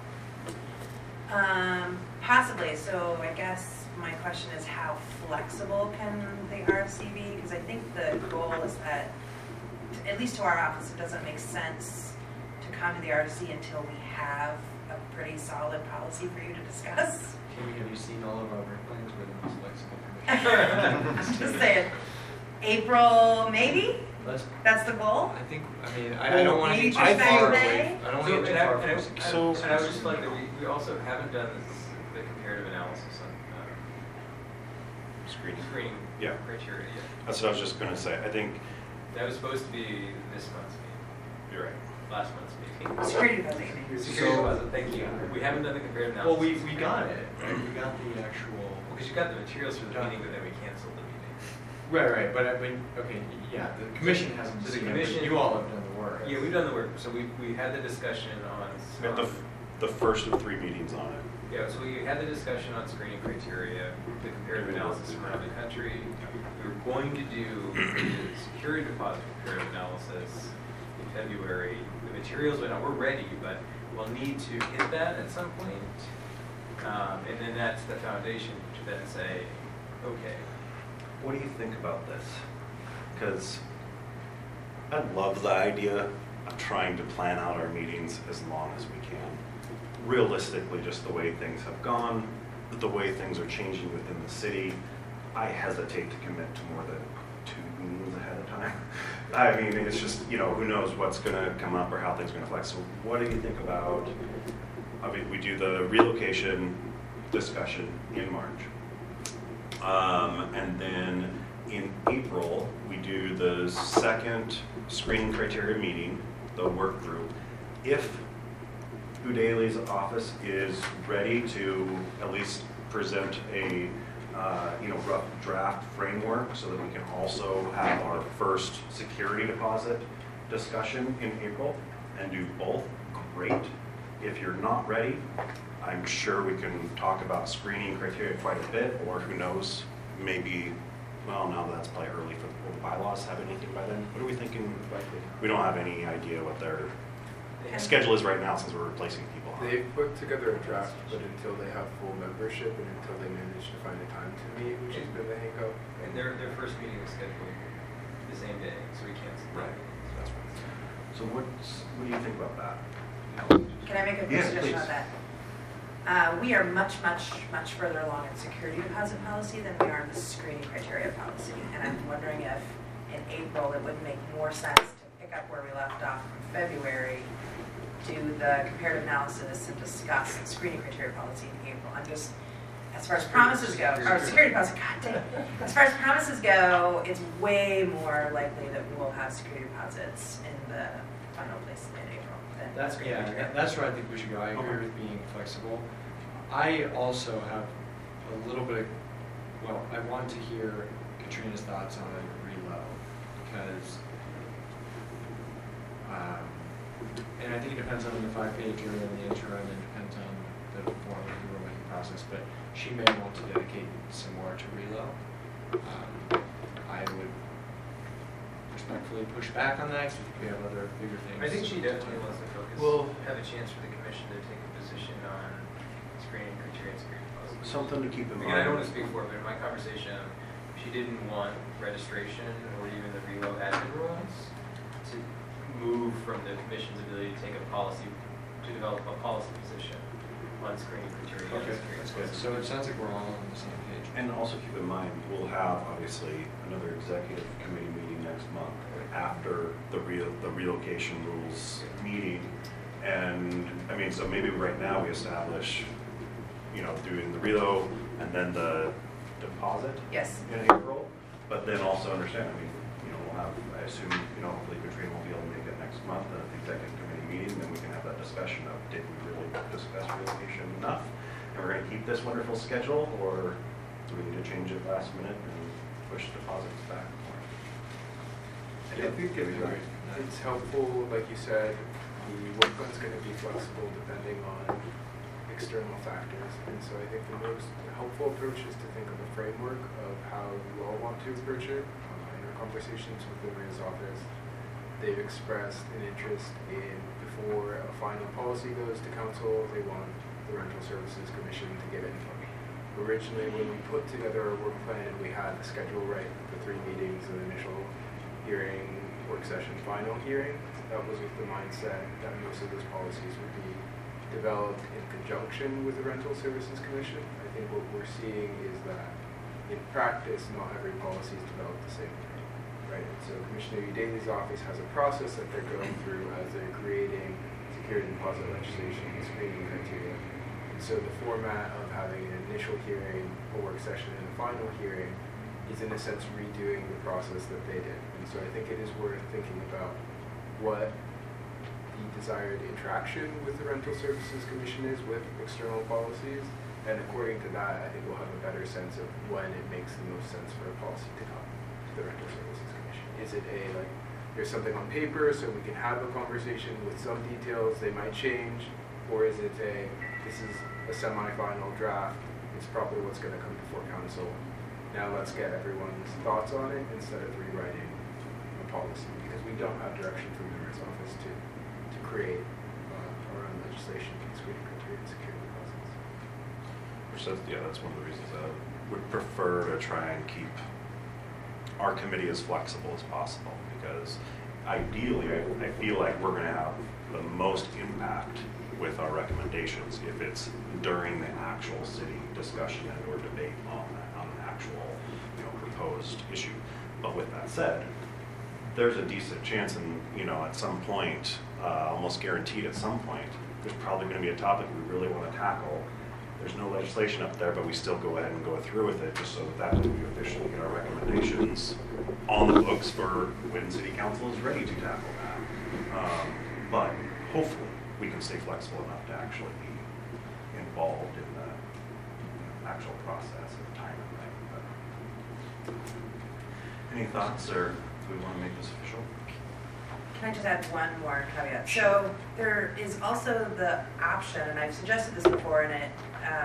Um, possibly. So I guess my question is, how flexible can the R F C be? Because I think the goal is that, t- at least to our office, it doesn't make sense to come to the R F C until we have a pretty solid policy for you to discuss. Kimmy, have you seen all of our work plans? We're the most flexible commission. Just saying. April, maybe? Let's, That's the goal? I think, I mean, I, I don't want to maybe get too perspective far May? away. I don't want to So, get too and I- far and I- from and I- So- and I would just like that we, we also haven't done this, the comparative analysis on uh, screening. screening Yeah. criteria yet. That's what I was just going to say. I think That was supposed to be this month's meeting, you're right. last month's meeting. Security deposit, you mean? Security So- deposit, thank you. We haven't done the comparative Well, analysis. we, we got it, right? We got the actual. Because you got the materials for the Got- meeting, but then we canceled the meeting. Right, right, but I mean, okay, yeah, the commission hasn't So the seen it, commission- but you all have done the work. Yeah, we've done the work, so we, we had the discussion on. We had the, um, f- the first of three meetings on it. Yeah, so we had the discussion on screening criteria, the comparative analysis from around the country. We were going to do the security deposit comparative analysis in February. The materials went out, we're ready, but we'll need to hit that at some point. Um, and then that's the foundation to then say, okay, What do you think about this? Because I love the idea of trying to plan out our meetings as long as we can. Realistically, just the way things have gone, the way things are changing within the city, I hesitate to commit to more than two meetings ahead of time. I mean, it's just, you know, who knows what's going to come up or how things are going to flex. So what do you think about, I mean, we do the relocation discussion in March. Um, and then in April, we do the second screening criteria meeting, the work group. If Udaley's office is ready to at least present a uh, you know rough draft framework so that we can also have our first security deposit discussion in April and do both, great. If you're not ready, I'm sure we can talk about screening criteria quite a bit, or who knows, maybe, well, now that's probably early for will the bylaws have anything by then. What are we thinking? We don't have any idea what their schedule is right now since we're replacing people. They've put together a draft, but until they have full membership and until they manage to find a time to meet, which has been the hiccup. and their, their first meeting was scheduled the same day, so we canceled. that. Right. That's right. So what's, what do you think about that? Can I make a quick Yes, suggestion please. on that? Uh, we are much, much, much further along in security deposit policy than we are in the screening criteria policy. And I'm wondering if in April it would make more sense to pick up where we left off in February, do the comparative analysis and discuss the screening criteria policy in April. I'm just, as far as promises go, or security deposit, god dang. As far as promises go, it's way more likely that we will have security deposits in the final place in April than That's, screening yeah, criteria. that- that's where I think we should go. I agree Okay. with being flexible. I also have a little bit, well, I want to hear Katrina's thoughts on reload, because Um, and I think it depends on the five-pager and the interim, and it depends on the form of the rulemaking process, but she may want to dedicate some more to Relo. Um, I would respectfully push back on that, because we have other bigger things. I think she definitely wants to focus, Well- have a chance for the commission to take a position on screening criteria and screening policies. Something to keep in Again, I don't want mind. to speak for her, but in my conversation, she didn't want registration or even the Relo admin rules to move from the commission's ability to take a policy, to develop a policy position on screening criteria. and Okay, screening that's good. policies. So it sounds like we're all on the same page. And also keep in mind, we'll have obviously another executive committee meeting next month after the real, the relocation rules meeting. And, I mean, so maybe right now we establish, you know, doing the relo and then the deposit Yes. in April, but then also understand, I mean, you know, we'll have, I assume, you know, hopefully Katrina will be able to make it next month at the executive committee meeting, and then we can have that discussion of, did we really discuss relocation enough? And we're gonna keep this wonderful schedule, or do we need to change it last minute and push deposits back more? I think it's, it's helpful, like you said, the work plan's gonna be flexible depending on external factors. And so I think the most helpful approach is to think of a framework of how you all want to approach it. Uh, in our conversations with the mayor's office, they've expressed an interest in, before a final policy goes to council, they want the Rental Services Commission to get input. Originally, when we put together our work plan, we had the schedule right, the three meetings, the initial hearing, work session, final hearing. That was with the mindset that most of those policies would be developed in conjunction with the Rental Services Commission. I think what we're seeing is that in practice, not every policy is developed the same way, right? And so Commissioner Udaley's office has a process that they're going through as they're creating security deposit legislation and screening criteria. And so the format of having an initial hearing, a work session, and a final hearing is in a sense redoing the process that they did. And so I think it is worth thinking about what the desired interaction with the Rental Services Commission is with external policies. And according to that, I think we'll have a better sense of when it makes the most sense for a policy to come to the Rental Services Commission. Is it a, like, there's something on paper so we can have a conversation with some details, they might change, or is it a, this is a semi-final draft, it's probably what's going to come before council. Now let's get everyone's thoughts on it instead of rewriting a policy, because we don't have direction from the mayor's office to, to create uh, our own legislation for screening criteria and security deposits. Which says, yeah, that's one of the reasons that I would prefer to try and keep our committee as flexible as possible, because ideally, I, I feel like we're going to have the most impact with our recommendations if it's during the actual city discussion and or debate on that, on an actual, you know, proposed issue. But with that said, there's a decent chance, and you know, at some point, uh, almost guaranteed at some point, there's probably going to be a topic we really want to tackle. There's no legislation up there, but we still go ahead and go through with it, just so that, that we officially get our recommendations on the books for when City Council is ready to tackle that. Um, but hopefully, we can stay flexible enough to actually be involved in the you know, actual process and the time and thing. But any thoughts, or do we want to make this official? Can I just add one more caveat? So there is also the option, and I've suggested this before, and it,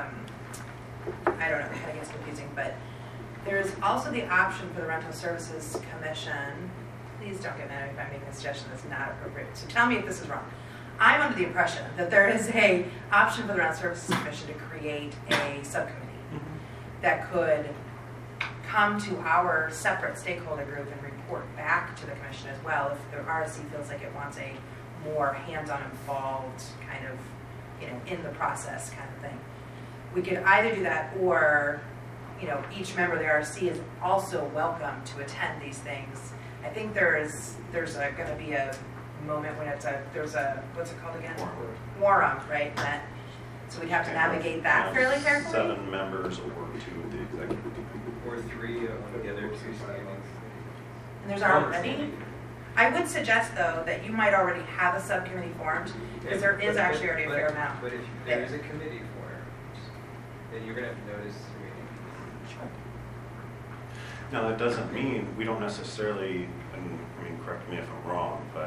um, I don't know, it kind of gets confusing, but there is also the option for the Rental Services Commission. Please don't get mad if I'm making a suggestion that's not appropriate. So tell me if this is wrong. I'm under the impression that there is a option for the Rental Services Commission to create a subcommittee that could come to our separate stakeholder group and report back to the commission as well if the R S C feels like it wants a more hands-on involved kind of, you know, in the process kind of thing. We could either do that, or, you know, each member of the R S C is also welcome to attend these things. I think there is there's going to be a moment when it's a there's a what's it called again? Quorum. Quorum, right? That, so we'd have to navigate that Yeah, fairly carefully. Seven members or two of the executive team. Or three of one of the other two standings. And there's already. I would suggest, though, that you might already have a subcommittee formed, because there is But- actually but- already a but- fair amount. But if there is a committee formed, then you're going to have to notice the meeting. Now, that doesn't mean we don't necessarily, and I mean, correct me if I'm wrong, but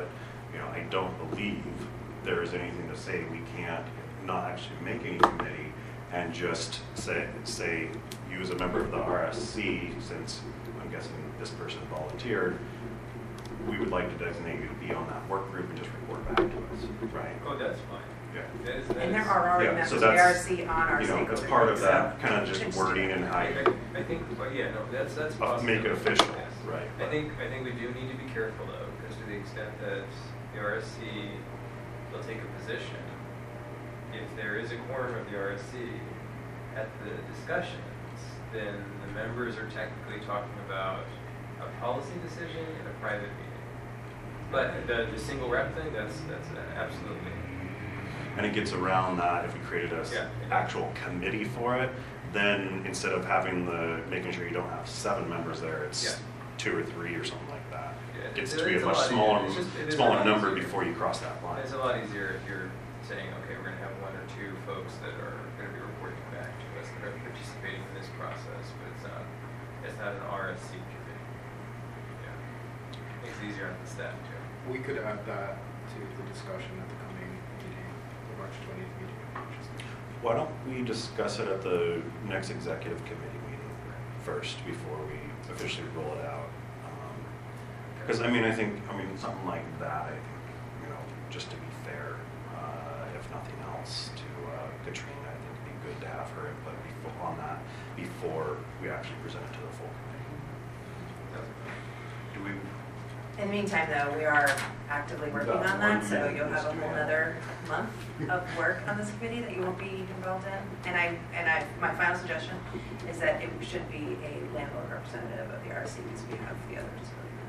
you know, I don't believe there is anything to say we can't not actually make any committee and just say, say, you as a member of the R S C, since I'm guessing this person volunteered, we would like to designate you to be on that work group and just report back to us, right? Oh, that's fine. Yeah. That is, that And there is- are already Yeah, members so of the that's, R C on our you know, stakeholder it's part of group, that, so kind of just it's- wording and how I, you I, I think, well, yeah, no, that's, that's uh, possible. make it official, Yes. right? I think, I think we do need to be careful though, because to the extent that the R S C will take a position, if there is a quorum of the R S C at the discussions, then the members are technically talking about a policy decision in a private meeting. But the, the single rep thing, that's, that's absolutely. And it gets around that if we created a s- Yeah. actual committee for it, then instead of having the, making sure you don't have seven members there, it's Yeah. two or three or something like that. Yeah, It gets it's- to be a it's a much lot- smaller, it's just- it is a smaller lot number easier. before you cross that line. It's a lot easier if you're saying, okay, we're gonna have one or two folks that are gonna be reporting back to us that are participating in this process, but it's not, it's not an R S C committee. Yeah. Makes it easier on the staff too. We could add that to the discussion at the coming meeting, the March twentieth meeting. Why don't we discuss it at the next executive committee meeting first before we officially roll it out? Because, I mean, I think, I mean, something like that, I think, you know, just to be fair, uh, if nothing else, to uh, Katrina, I think it'd be good to have her input before, on that before we actually present it to the full committee. Do we? In the meantime, though, we are actively working That's on that, one so minute, you'll have a Mister whole Mayor. other month of work on this committee that you won't be involved in. And I, and I, my final suggestion is that it should be a landlord representative of the R C because we have the others.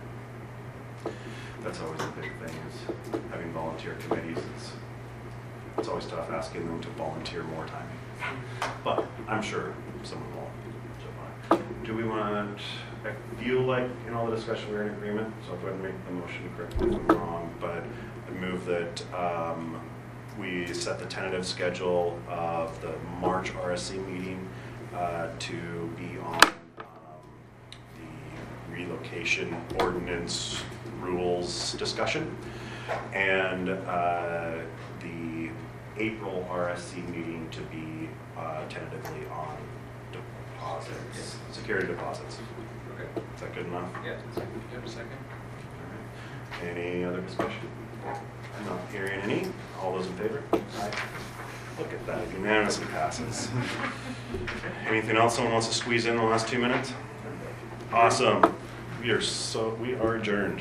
That's always a big thing, is having volunteer committees. It's, it's always tough asking them to volunteer more time. But I'm sure someone will. So, do we want, I feel like in all the discussion we're in agreement, so I'll go ahead and make the motion, correct me if I'm wrong, but I move that um, we set the tentative schedule of the March R S C meeting uh, to be on um, the relocation ordinance rules discussion, and uh, the April R S C meeting to be uh, tentatively on deposits, security deposits. Okay. Is that good enough? Yeah. Do you have a second? All right. Any other discussion? Not hearing any. All those in favor? Aye. Look at that, unanimously passes. Anything else someone wants to squeeze in the last two minutes? Awesome. We are so, we are adjourned.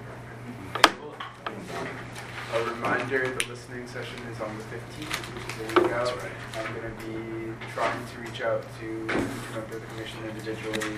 A reminder, the listening session is on the fifteenth, which is a week out. That's right. I'm going to be trying to reach out to each member of the commission individually